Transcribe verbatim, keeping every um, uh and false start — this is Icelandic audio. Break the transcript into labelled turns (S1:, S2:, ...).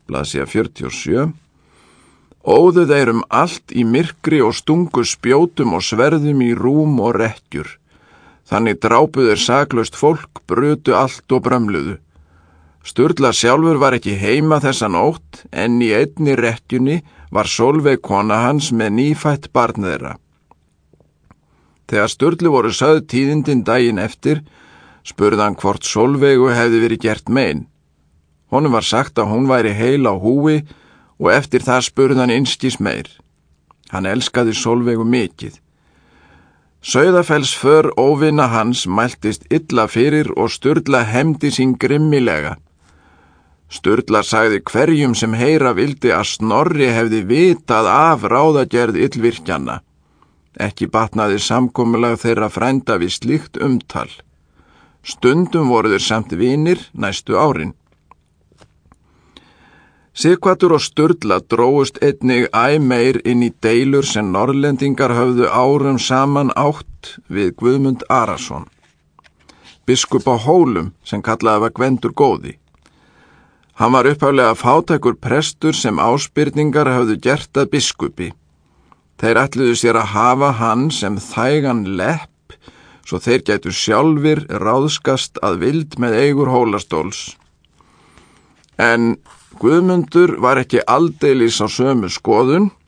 S1: blaðsíða fjörutíu og sjö. Óðu þeir um allt í myrkri og stungu spjótum og sverðum í rúm og rekkjur. Þannig drápu þeir saklaust fólk, brutu allt og brömluðu. Sturla sjálfur var ekki heima þessa nótt, en í einni rekkjunni var Sólveig kona hans með nýfætt barn þeirra. Þegar Sturlu voru sögð tíðindin daginn eftir, spurði hann hvort Sólveigu hefði verið gert mein. Honum var sagt að hún væri heil á húi og eftir það spurði hann einskis meir. Hann elskaði Sólveigu mikið. Sauðafellsför óvina hans mæltist illa fyrir og Sturla hefndi sín grimmilega. Sturla sagði hverjum sem heyra vildi að Snorri hefði vitað af ráðagerð illvirkjanna. Ekki batnaði samkomulag þeirra frænda við slíkt umtal. Stundum voru þeir samt vinir næstu árin. Sighvatur og Sturla dróust einnig æ meir inn í deilur sem Norrlendingar höfðu árum saman átt við Guðmund Arason, biskup á Hólum sem kallaði var Gvendur góði. Hann var upphaflega fátækur prestur sem ásbyrningar höfðu gert að biskupi. Þeir ætluðu sér að hafa hann sem þægan lepp, svo þeir gætu sjálfir ráðskast að vild með eigur Hólastóls. En Guðmundur var ekki aldeilis á sömu skoðun